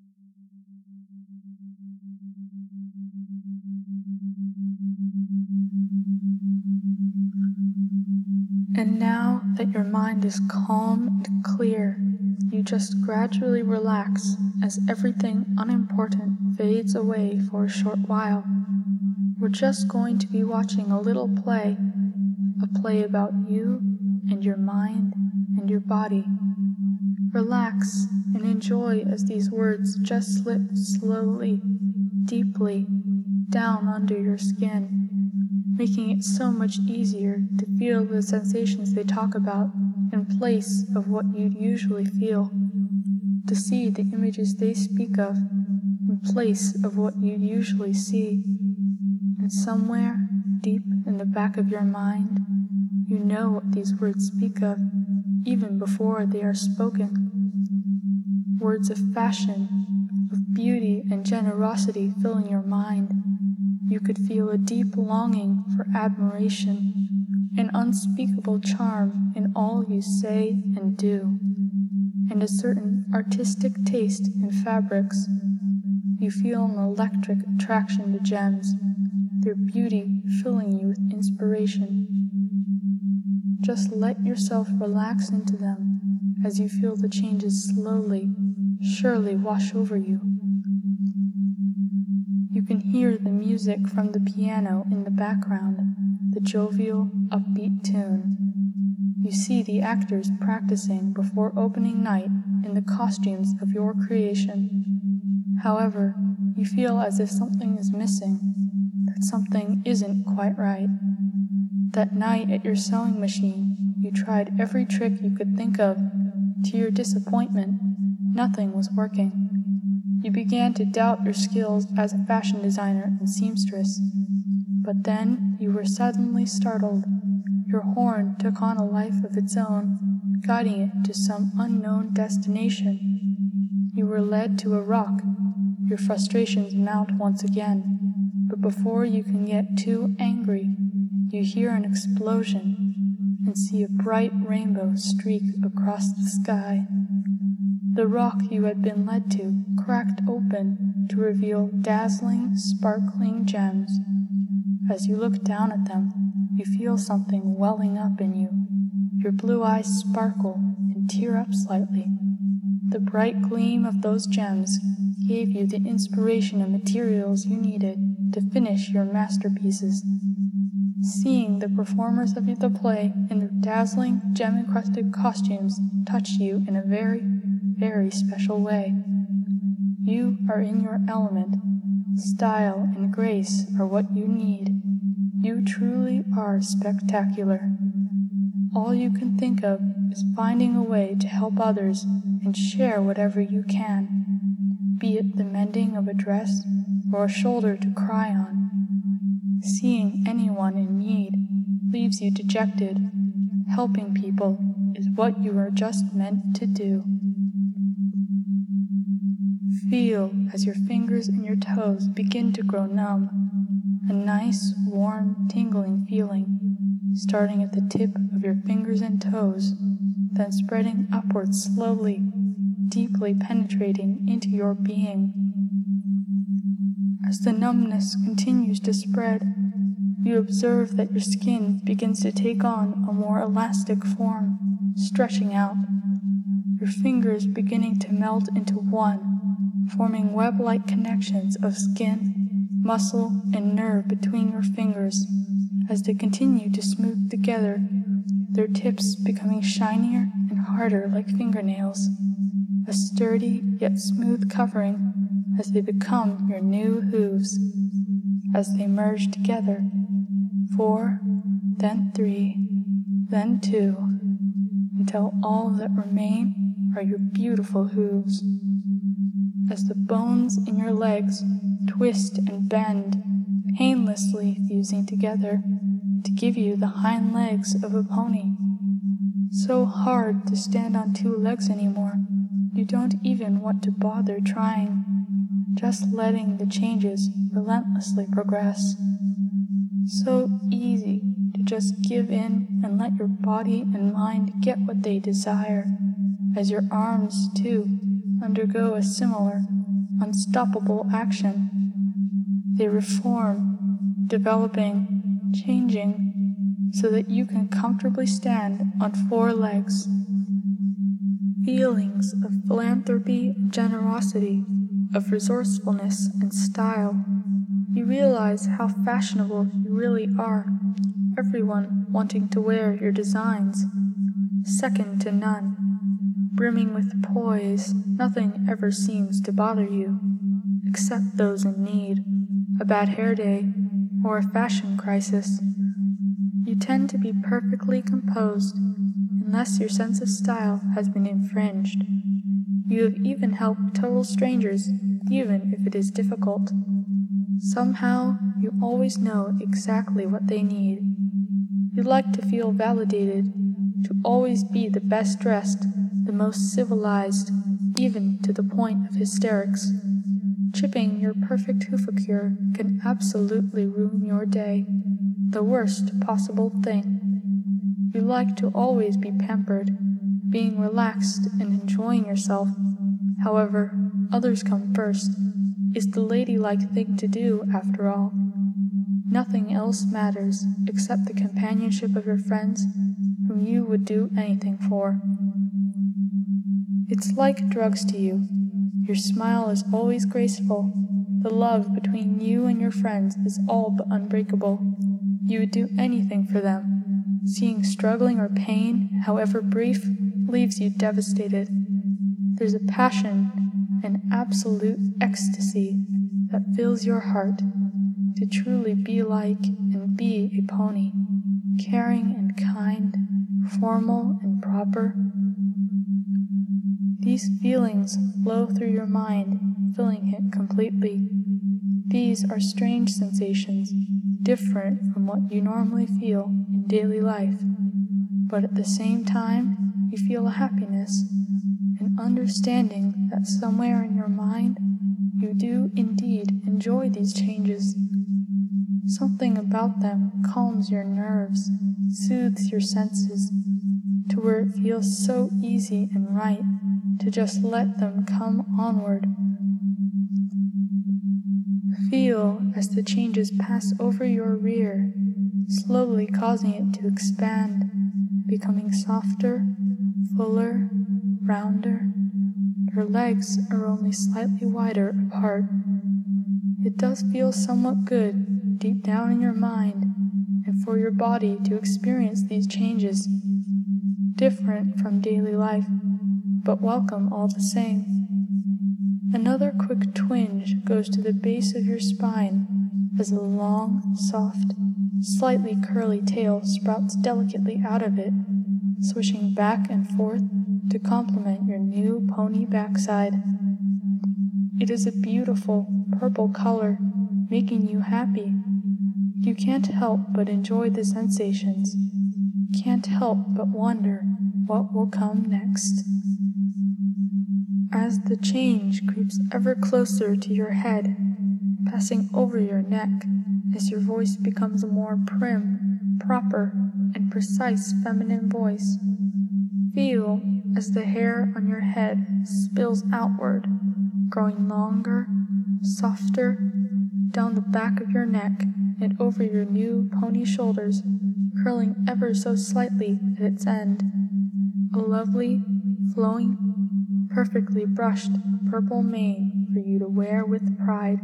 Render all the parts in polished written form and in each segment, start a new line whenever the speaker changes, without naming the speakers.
And now that your mind is calm and clear, you just gradually relax as everything unimportant fades away for a short while. We're just going to be watching a little play, a play about you and your mind and your body. Relax and enjoy as these words just slip slowly, deeply down under your skin, making it so much easier to feel the sensations they talk about in place of what you'd usually feel, to see the images they speak of in place of what you'd usually see. And somewhere deep in the back of your mind, you know what these words speak of even before they are spoken. Words of fashion, of beauty and generosity filling your mind. You could feel a deep longing for admiration, an unspeakable charm in all you say and do, and a certain artistic taste in fabrics. You feel an electric attraction to gems, their beauty filling you with inspiration. Just let yourself relax into them as you feel the changes slowly, surely wash over you. You can hear the music from the piano in the background, the jovial, upbeat tune. You see the actors practicing before opening night in the costumes of your creation. However, you feel as if something is missing, that something isn't quite right. That night at your sewing machine, you tried every trick you could think of. To your disappointment, nothing was working. You began to doubt your skills as a fashion designer and seamstress. But then you were suddenly startled. Your horn took on a life of its own, guiding it to some unknown destination. You were led to a rock. Your frustrations mount once again. But before you can get too angry, you hear an explosion and see a bright rainbow streak across the sky. The rock you had been led to cracked open to reveal dazzling, sparkling gems. As you look down at them, you feel something welling up in you. Your blue eyes sparkle and tear up slightly. The bright gleam of those gems gave you the inspiration and materials you needed to finish your masterpieces. Seeing the performers of the play in their dazzling, gem-encrusted costumes touched you in a very, very special way. You are in your element. Style and grace are what you need. You truly are spectacular. All you can think of is finding a way to help others and share whatever you can, be it the mending of a dress or a shoulder to cry on. Seeing anyone in need leaves you dejected. Helping people is what you are just meant to do. Feel as your fingers and your toes begin to grow numb, a nice, warm, tingling feeling, starting at the tip of your fingers and toes, then spreading upwards slowly, deeply penetrating into your being. As the numbness continues to spread, you observe that your skin begins to take on a more elastic form, stretching out, your fingers beginning to melt into one, forming web-like connections of skin, muscle, and nerve between your fingers as they continue to smooth together, their tips becoming shinier and harder like fingernails, a sturdy yet smooth covering as they become your new hooves. As they merge together, 4, then 3, then 2, until all that remain are your beautiful hooves. As the bones in your legs twist and bend, painlessly fusing together to give you the hind legs of a pony. So hard to stand on 2 legs anymore, you don't even want to bother trying, just letting the changes relentlessly progress. So easy to just give in and let your body and mind get what they desire, as your arms, too, undergo a similar, unstoppable action. They reform, developing, changing, so that you can comfortably stand on 4 legs. Feelings of philanthropy and generosity, of resourcefulness and style. You realize how fashionable you really are, everyone wanting to wear your designs, second to none, brimming with poise. Nothing ever seems to bother you, except those in need, a bad hair day, or a fashion crisis. You tend to be perfectly composed, unless your sense of style has been infringed. You have even helped total strangers, even if it is difficult. Somehow, you always know exactly what they need. You like to feel validated, to always be the best dressed, the most civilized, even to the point of hysterics. Chipping your perfect coiffure can absolutely ruin your day, the worst possible thing. You like to always be pampered, being relaxed and enjoying yourself. However, others come first. It's the ladylike thing to do, after all. Nothing else matters except the companionship of your friends, whom you would do anything for. It's like drugs to you. Your smile is always graceful. The love between you and your friends is all but unbreakable. You would do anything for them. Seeing struggling or pain, however brief, leaves you devastated. There's a passion, an absolute ecstasy that fills your heart. To truly be like and be a pony, caring and kind, formal and proper. These feelings flow through your mind, filling it completely. These are strange sensations, different from what you normally feel in daily life, but at the same time, you feel a happiness, an understanding that somewhere in your mind, you do indeed enjoy these changes. Something about them calms your nerves, soothes your senses, to where it feels so easy and right to just let them come onward. Feel as the changes pass over your rear, slowly causing it to expand, becoming softer, fuller, rounder. Your legs are only slightly wider apart. It does feel somewhat good deep down in your mind, and for your body to experience these changes, different from daily life, but welcome all the same. Another quick twinge goes to the base of your spine as a long, soft, slightly curly tail sprouts delicately out of it, swishing back and forth to complement your new pony backside. It is a beautiful purple color, making you happy. You can't help but enjoy the sensations, can't help but wonder what will come next. As the change creeps ever closer to your head, passing over your neck, as your voice becomes a more prim, proper, and precise feminine voice, feel as the hair on your head spills outward, growing longer, softer, down the back of your neck and over your new pony shoulders, curling ever so slightly at its end. A lovely, flowing, perfectly brushed purple mane for you to wear with pride.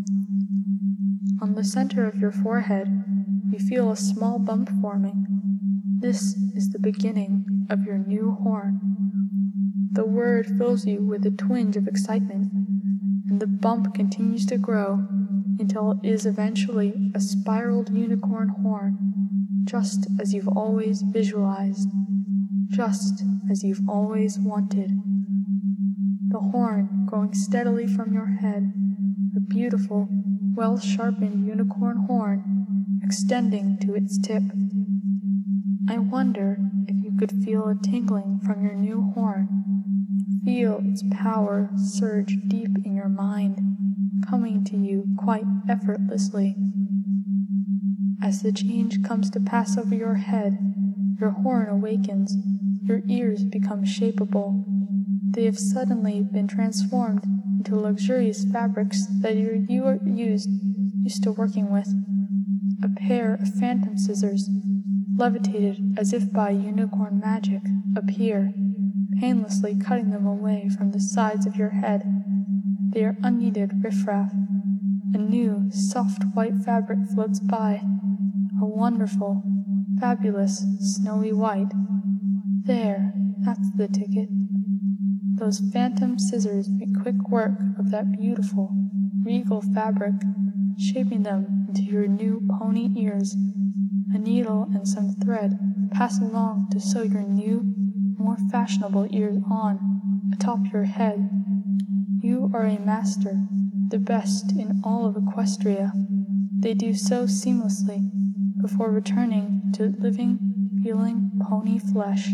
On the center of your forehead, you feel a small bump forming. This is the beginning of your new horn. The word fills you with a twinge of excitement, and the bump continues to grow until it is eventually a spiraled unicorn horn, just as you've always visualized, just as you've always wanted. The horn growing steadily from your head, a beautiful, well-sharpened unicorn horn extending to its tip. I wonder if you could feel a tingling from your new horn. Feel its power surge deep in your mind, coming to you quite effortlessly. As the change comes to pass over your head, your horn awakens, your ears become shapeable. They have suddenly been transformed into luxurious fabrics that you are used to working with. A pair of phantom scissors, levitated as if by unicorn magic, appear, painlessly cutting them away from the sides of your head. They are unneeded riffraff. A new, soft white fabric floats by, a wonderful, fabulous, snowy white. There, that's the ticket. Those phantom scissors make quick work of that beautiful, regal fabric, shaping them into your new pony ears. A needle and some thread pass along to sew your new, more fashionable ears on, atop your head. You are a master, the best in all of Equestria. They do so seamlessly, before returning to living, feeling pony flesh.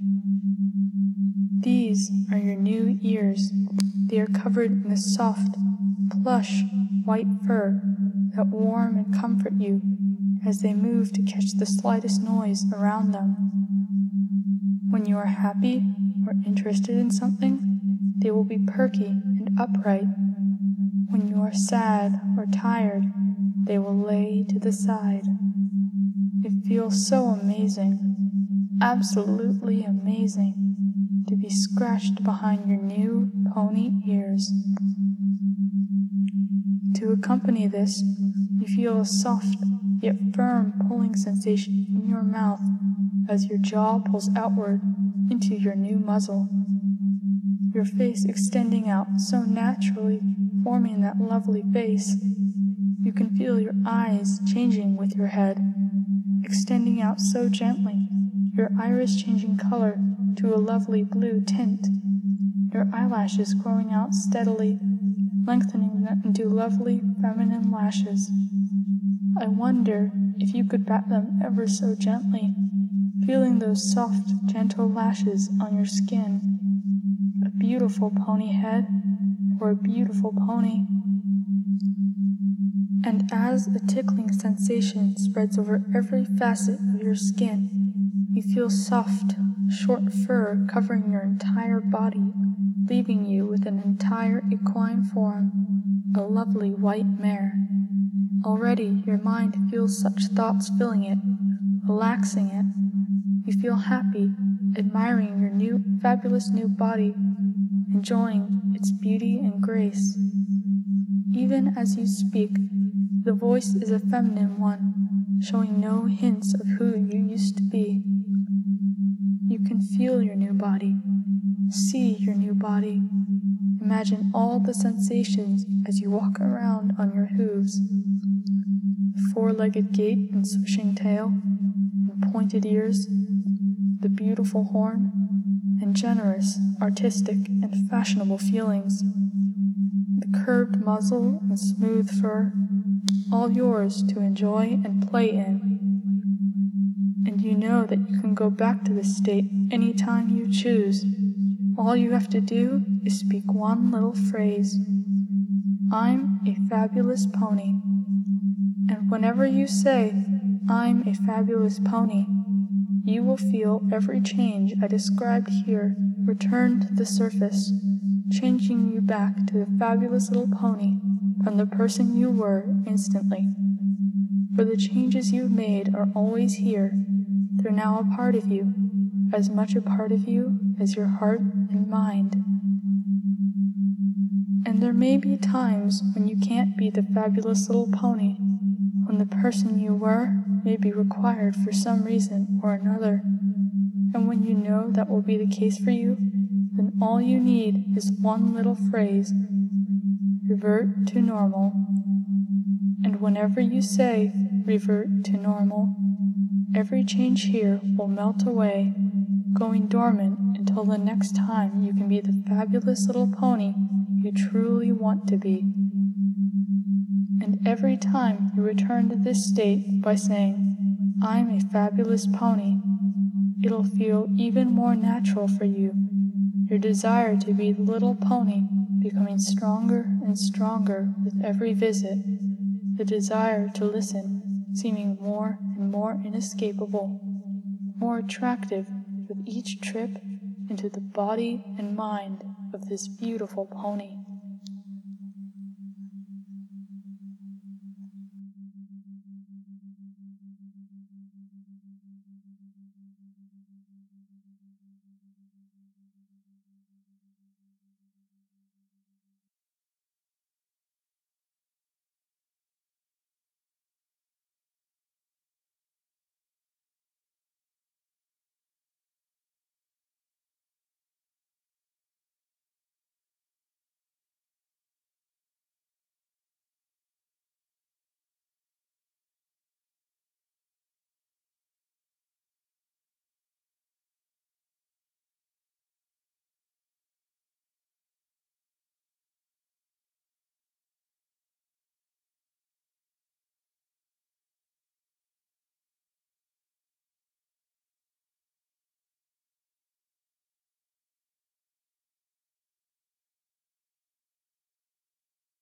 These are your new ears. They are covered in the soft, plush, white fur that warm and comfort you as they move to catch the slightest noise around them. When you are happy or interested in something, they will be perky and upright. When you are sad or tired, they will lay to the side. It feels so amazing, absolutely amazing, to be scratched behind your new pony ears. To accompany this, you feel a soft yet firm pulling sensation in your mouth as your jaw pulls outward into your new muzzle, your face extending out so naturally, forming that lovely face. You can feel your eyes changing with your head, extending out so gently, your iris changing color to a lovely blue tint, your eyelashes growing out steadily, lengthening into lovely feminine lashes. I wonder if you could pat them ever so gently, feeling those soft, gentle lashes on your skin. A beautiful pony head or a beautiful pony. And as a tickling sensation spreads over every facet of your skin, you feel soft, short fur covering your entire body, leaving you with an entire equine form, a lovely white mare. Already your mind feels such thoughts filling it, relaxing it. You feel happy, admiring your new, fabulous new body, enjoying its beauty and grace. Even as you speak, the voice is a feminine one, showing no hints of who you used to be. You can feel your new body, see your new body, imagine all the sensations as you walk around on your hooves. The four-legged gait and swishing tail, and pointed ears, the beautiful horn, and generous, artistic, and fashionable feelings. The curved muzzle and smooth fur, all yours to enjoy and play in. And you know that you can go back to this state any time you choose. All you have to do is speak one little phrase. I'm a fabulous pony. And whenever you say, I'm a fabulous pony, you will feel every change I described here return to the surface, changing you back to the fabulous little pony from the person you were instantly. For the changes you've made are always here. They're now a part of you, as much a part of you as your heart and mind. And there may be times when you can't be the fabulous little pony, when the person you were may be required for some reason or another, and when you know that will be the case for you, then all you need is one little phrase: revert to normal. And whenever you say, revert to normal, every change here will melt away, going dormant until the next time you can be the fabulous little pony you truly want to be. And every time you return to this state by saying, I'm a fabulous pony, it'll feel even more natural for you, your desire to be the little pony becoming stronger and stronger with every visit, the desire to listen seeming more and more inescapable, more attractive with each trip into the body and mind of this beautiful pony.